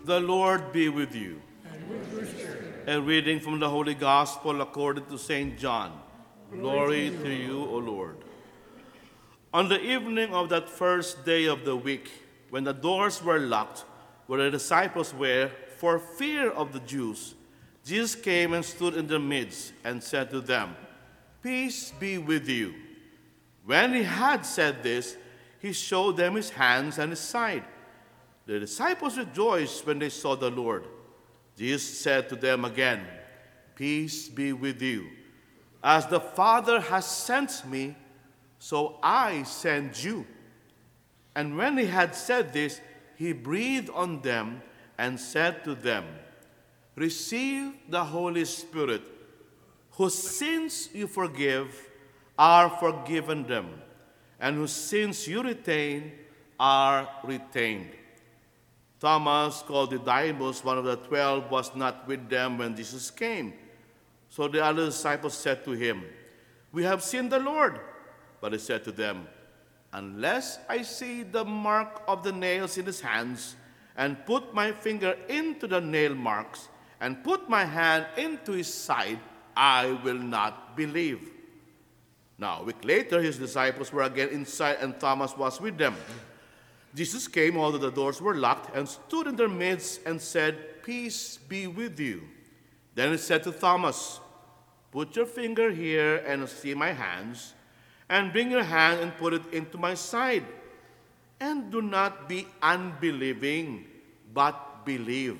The Lord be with you. A reading from the Holy Gospel according to St. John. Glory to you, O Lord. On the evening of that first day of the week, when the doors were locked, where the disciples were, for fear of the Jews, Jesus came and stood in their midst and said to them, "Peace be with you." When he had said this, he showed them his hands and his side. The disciples rejoiced when they saw the Lord. Jesus said to them again, "Peace be with you. As the Father has sent me, so I send you." And when he had said this, he breathed on them and said to them, "Receive the Holy Spirit. Whose sins you forgive are forgiven them, and whose sins you retain are retained." Thomas, called Didymus, one of the 12, was not with them when Jesus came. So the other disciples said to him, "We have seen the Lord." But he said to them, "Unless I see the mark of the nails in his hands, and put my finger into the nail marks, and put my hand into his side, I will not believe." Now, a week later, his disciples were again inside, and Thomas was with them. Jesus came, although the doors were locked, and stood in their midst and said, "Peace be with you." Then he said to Thomas, "Put your finger here and see my hands, and bring your hand and put it into my side. And do not be unbelieving, but believe."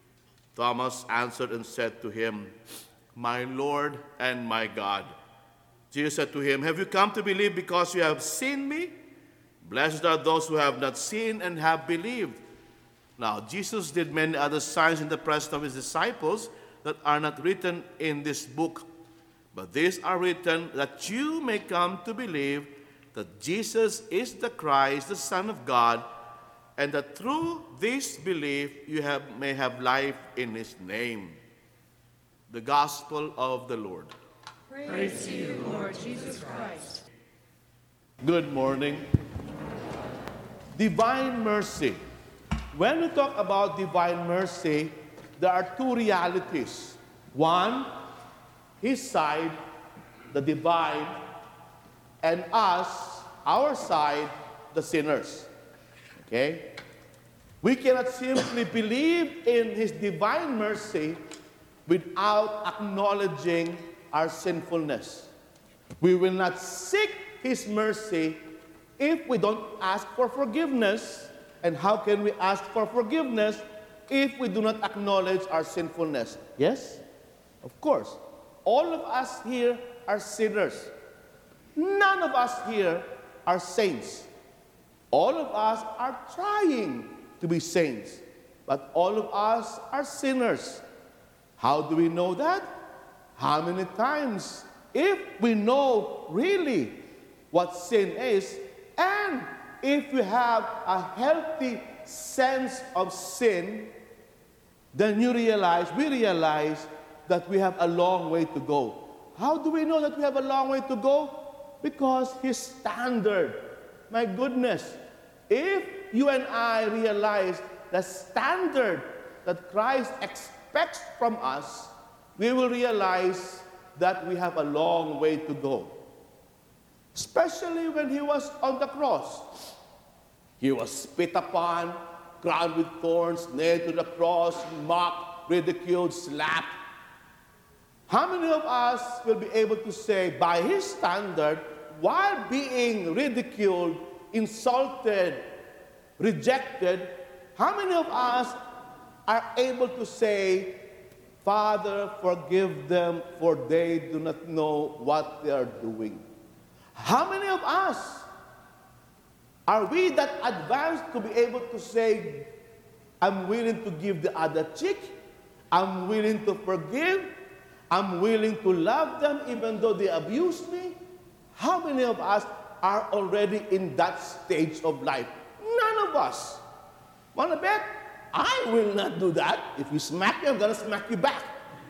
Thomas answered and said to him, "My Lord and my God." Jesus said to him, "Have you come to believe because you have seen me? Blessed are those who have not seen and have believed." Now, Jesus did many other signs in the presence of his disciples that are not written in this book. But these are written that you may come to believe that Jesus is the Christ, the Son of God, and that through this belief you may have life in his name. The Gospel of the Lord. Praise to you, Lord Jesus Christ. Good morning. Divine mercy. When we talk about divine mercy, there are two realities. One, his side, the divine, and us, our side, the sinners. Okay? We cannot simply believe in his divine mercy without acknowledging our sinfulness. We will not seek his mercy if we don't ask for forgiveness. And how can we ask for forgiveness if we do not acknowledge our sinfulness? Yes? Of course. All of us here are sinners. None of us here are saints. All of us are trying to be saints, but all of us are sinners. How do we know that? How many times? If we know really what sin is, and if we have a healthy sense of sin, then we realize that we have a long way to go. How do we know that we have a long way to go? Because his standard, my goodness, if you and I realize the standard that Christ expects from us, we will realize that we have a long way to go. Especially when he was on the cross. He was spit upon, crowned with thorns, nailed to the cross, mocked, ridiculed, slapped. How many of us will be able to say, by his standard, while being ridiculed, insulted, rejected, how many of us are able to say, "Father, forgive them, for they do not know what they are doing"? How many of us are we that advanced to be able to say, "I'm willing to give the other cheek, I'm willing to forgive, I'm willing to love them even though they abuse me"? How many of us are already in that stage of life? None of us. Wanna bet? I will not do that. If you smack me, I'm gonna smack you back.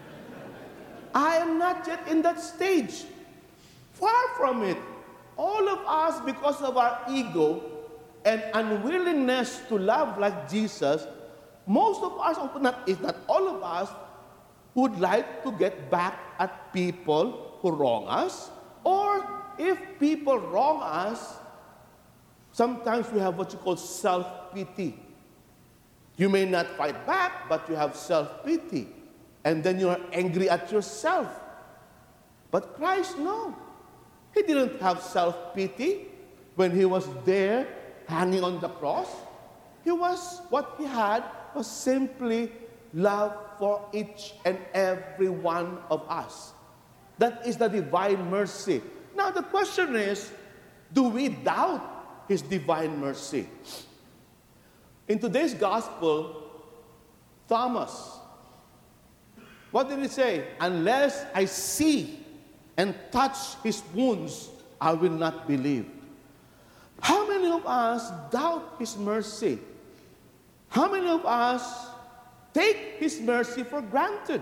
I am not yet in that stage. Far from it. All of us, because of our ego and unwillingness to love like Jesus, most of us, if not all of us, would like to get back at people who wrong us. Or if people wrong us, sometimes we have what you call self-pity. You may not fight back, but you have self-pity. And then you are angry at yourself. But Christ, no. He didn't have self-pity when he was there hanging on the cross. What he had was simply love for each and every one of us. That is the divine mercy. Now the question is, do we doubt his divine mercy? In today's gospel, Thomas, what did he say? Unless I see and touch his wounds, I will not believe. How many of us doubt his mercy? How many of us take his mercy for granted?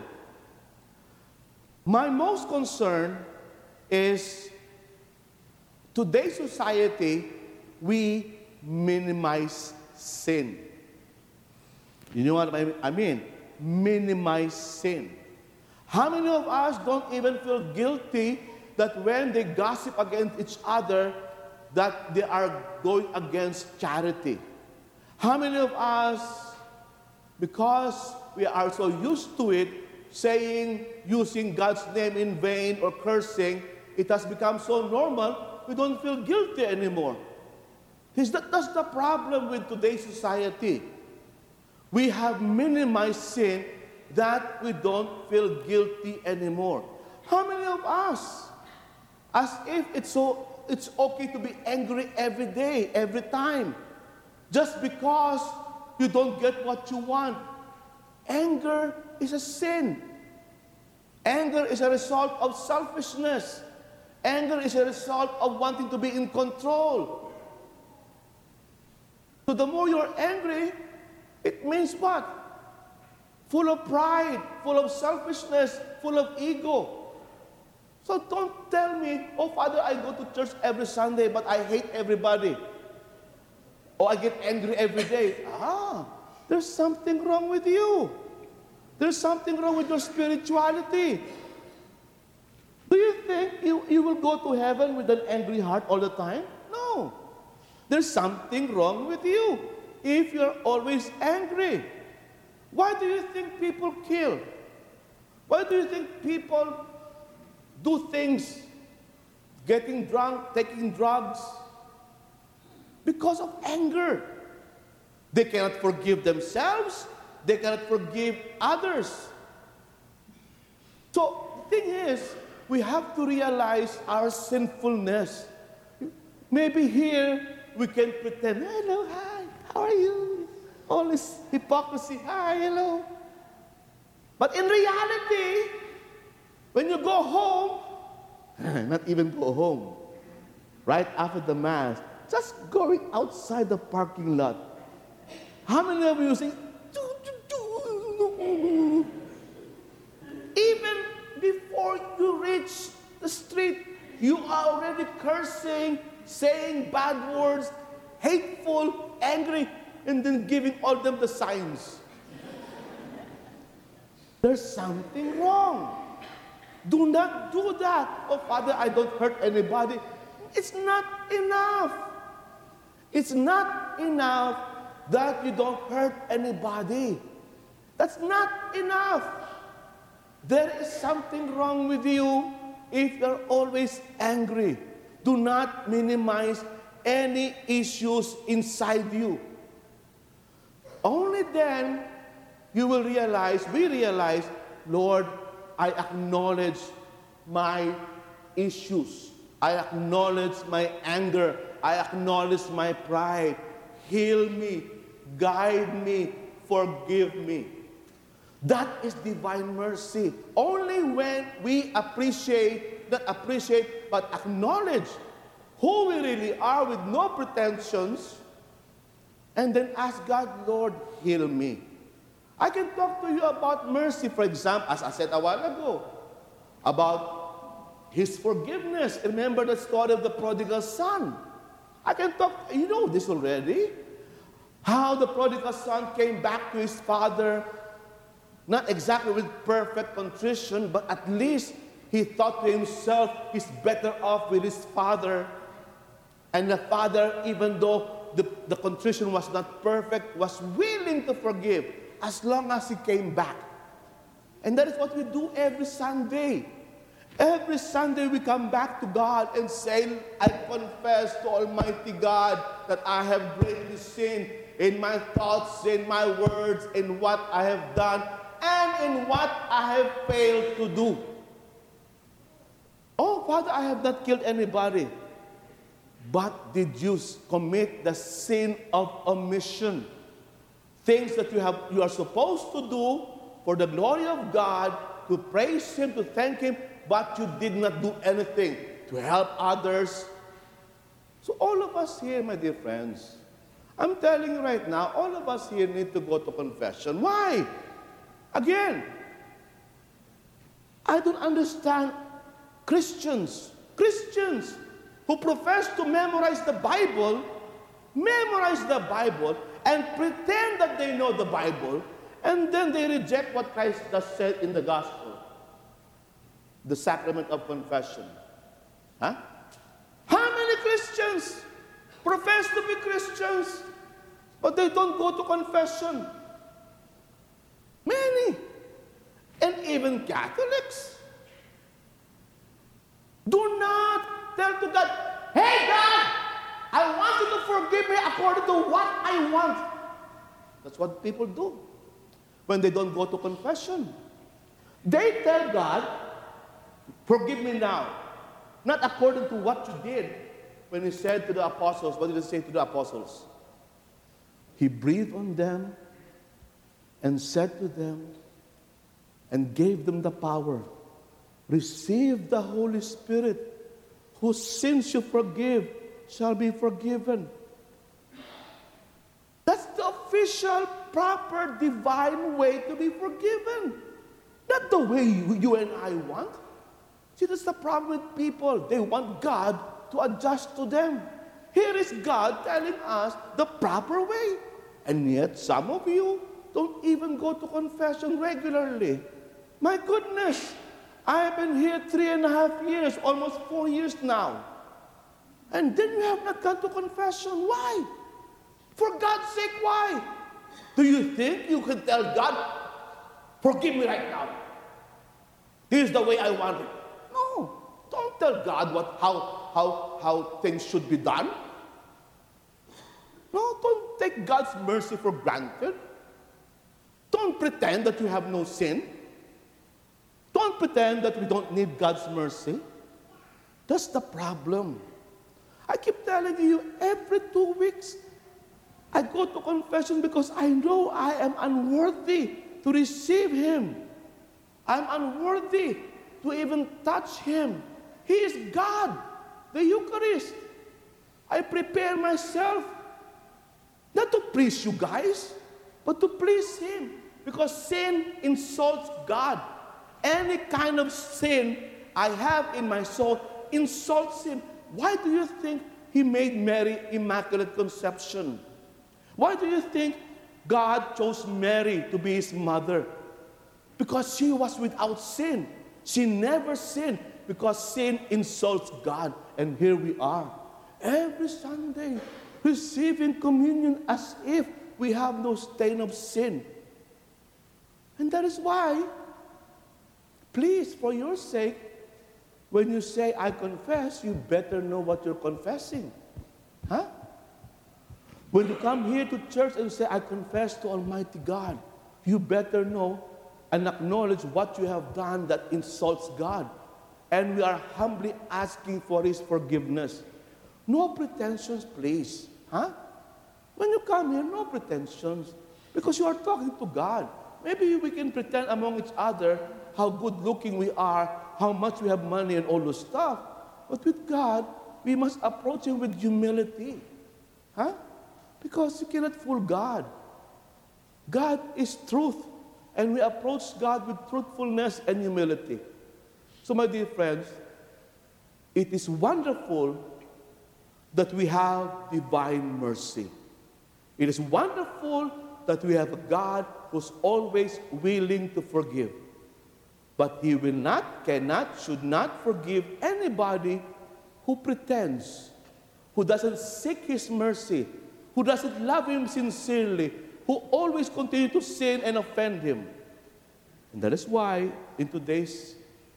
My most concern is today's society, we minimize sin. You know what I mean? Minimize sin. How many of us don't even feel guilty that when they gossip against each other, that they are going against charity? How many of us, because we are so used to it, using God's name in vain or cursing, it has become so normal, we don't feel guilty anymore. That's the problem with today's society. We have minimized sin that we don't feel guilty anymore. How many of us, as if it's okay to be angry every day, every time, just because you don't get what you want? Anger is a sin. Anger is a result of selfishness. Anger is a result of wanting to be in control. So the more you're angry, it means what? Full of pride, full of selfishness, full of ego. So don't tell me, oh, Father, I go to church every Sunday, but I hate everybody. Or I get angry every day. There's something wrong with you. There's something wrong with your spirituality. Do you think you will go to heaven with an angry heart all the time? No. There's something wrong with you if you're always angry. Why do you think people kill? Why do you think people do things, getting drunk, taking drugs? Because of anger. They cannot forgive themselves. They cannot forgive others. So the thing is, we have to realize our sinfulness. Maybe here we can pretend, hello, hi, how are you? All this hypocrisy, hi, hello. But in reality, when you go home, not even go home, right after the Mass, just going outside the parking lot. How many of you say, even before you reach the street, you are already cursing, saying bad words, hateful, angry, and then giving all them the signs. There's something wrong. Do not do that. Oh, Father, I don't hurt anybody. It's not enough. It's not enough that you don't hurt anybody. That's not enough. There is something wrong with you if you're always angry. Do not minimize any issues inside you. Only then we realize, Lord, I acknowledge my issues. I acknowledge my anger. I acknowledge my pride. Heal me, guide me, forgive me. That is divine mercy. Only when we not appreciate, but acknowledge who we really are with no pretensions, and then ask God, Lord, heal me. I can talk to you about mercy, for example, as I said a while ago, about His forgiveness. Remember the story of the prodigal son. I can talk, you know this already. How the prodigal son came back to his father, not exactly with perfect contrition, but at least he thought to himself he's better off with his father. And the father, even though the contrition was not perfect, was willing to forgive as long as he came back. And that is what we do every Sunday. Every Sunday we come back to God and say, I confess to Almighty God that I have greatly sinned in my thoughts, in my words, in what I have done, and in what I have failed to do. Oh, Father, I have not killed anybody. But did you commit the sin of omission? Things that you are supposed to do for the glory of God, to praise Him, to thank Him, but you did not do anything to help others. So all of us here, my dear friends, I'm telling you right now, all of us here need to go to confession. Why? Again, I don't understand Christians who profess to memorize the Bible, and pretend that they know the Bible, and then they reject what Christ has said in the gospel. The sacrament of confession. Huh? How many Christians profess to be Christians, but they don't go to confession? Many. And even Catholics. Do not tell to God, hey God, I want you to forgive me according to what I want. That's what people do when they don't go to confession. They tell God, forgive me now, not according to what you did. When He said to the apostles, what did He say to the apostles? He breathed on them and said to them and gave them the power, receive the Holy Spirit. Whose sins you forgive shall be forgiven. That's the official, proper, divine way to be forgiven. Not the way you and I want. See, that's the problem with people. They want God to adjust to them. Here is God telling us the proper way. And yet, some of you don't even go to confession regularly. My goodness, I have been here 3.5 years, almost 4 years now. And then you have not gone to confession. Why? For God's sake, why? Do you think you can tell God, forgive me right now? Here's the way I want it. No. Don't tell God how things should be done. No, don't take God's mercy for granted. Don't pretend that you have no sin. Don't pretend that we don't need God's mercy. That's the problem. I keep telling you, every 2 weeks, I go to confession because I know I am unworthy to receive Him. I'm unworthy to even touch Him. He is God, the Eucharist. I prepare myself, not to please you guys, but to please Him. Because sin insults God. Any kind of sin I have in my soul insults Him. Why do you think He made Mary Immaculate Conception? Why do you think God chose Mary to be His mother? Because she was without sin. She never sinned because sin insults God. And here we are, every Sunday, receiving communion as if we have no stain of sin. And that is why, please, for your sake, when you say, I confess, you better know what you're confessing. Huh? When you come here to church and say, I confess to Almighty God, you better know and acknowledge what you have done that insults God. And we are humbly asking for His forgiveness. No pretensions, please. Huh? When you come here, no pretensions. Because you are talking to God. Maybe we can pretend among each other how good-looking we are, how much we have money and all those stuff. But with God, we must approach Him with humility. Huh? Because you cannot fool God. God is truth. And we approach God with truthfulness and humility. So, my dear friends, it is wonderful that we have divine mercy. It is wonderful that we have a God who's always willing to forgive. But He will not, cannot, should not forgive anybody who pretends, who doesn't seek His mercy, who doesn't love Him sincerely, who always continue to sin and offend Him. And that is why in today's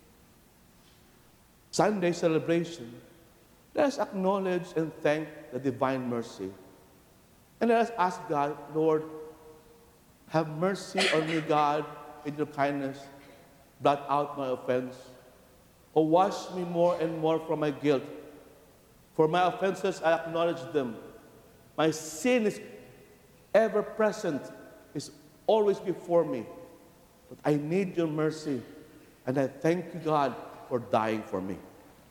Sunday celebration, let us acknowledge and thank the divine mercy. And let us ask God, Lord, have mercy on me, God, in your kindness. Blot out my offense. Or wash me more and more from my guilt. For my offenses, I acknowledge them. My sin is ever present, is always before me. But I need your mercy. And I thank you, God, for dying for me.